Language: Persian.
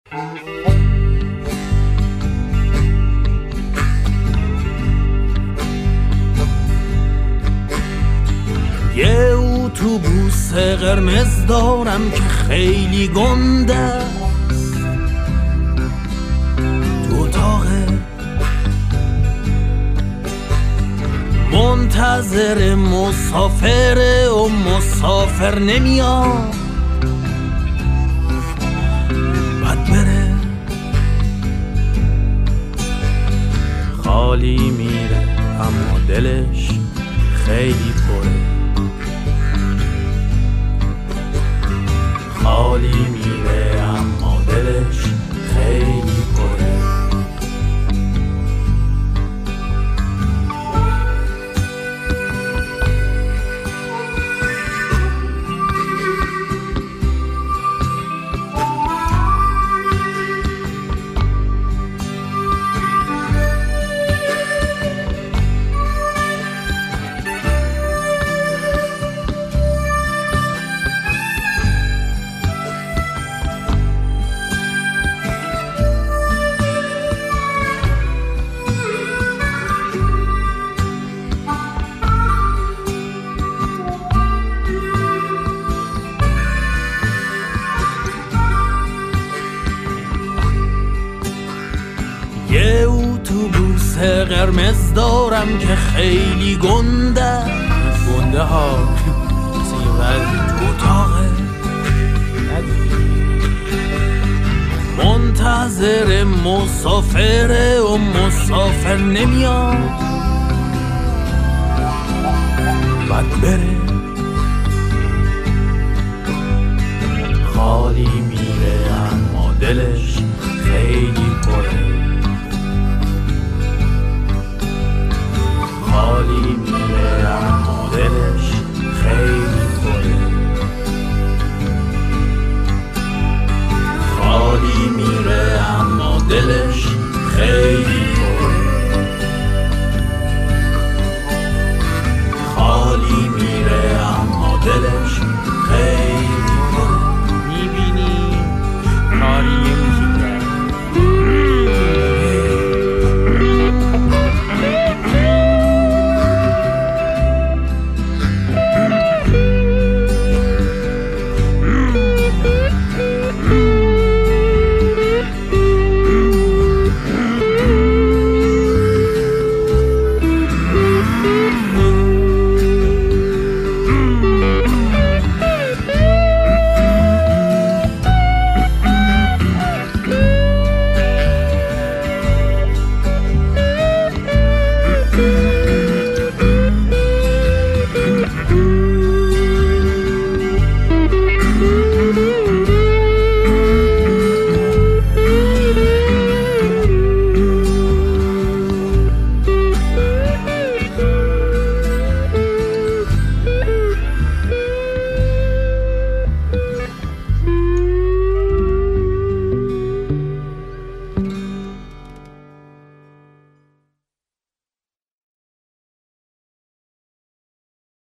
یه اتوبوس قرمز دارم که خیلی گنده است، تو اتاقه منتظر مسافره و مسافر نمیاد، بعد بره خالی میره اما دلش خیلی پره، خالی میره اما دلش خیلی پره. یه اتوبوس قرمز دارم که خیلی گنده ها تو اتاقه منتظر مسافره و مسافر نمیاد، بعد بره خالی میره اما دلش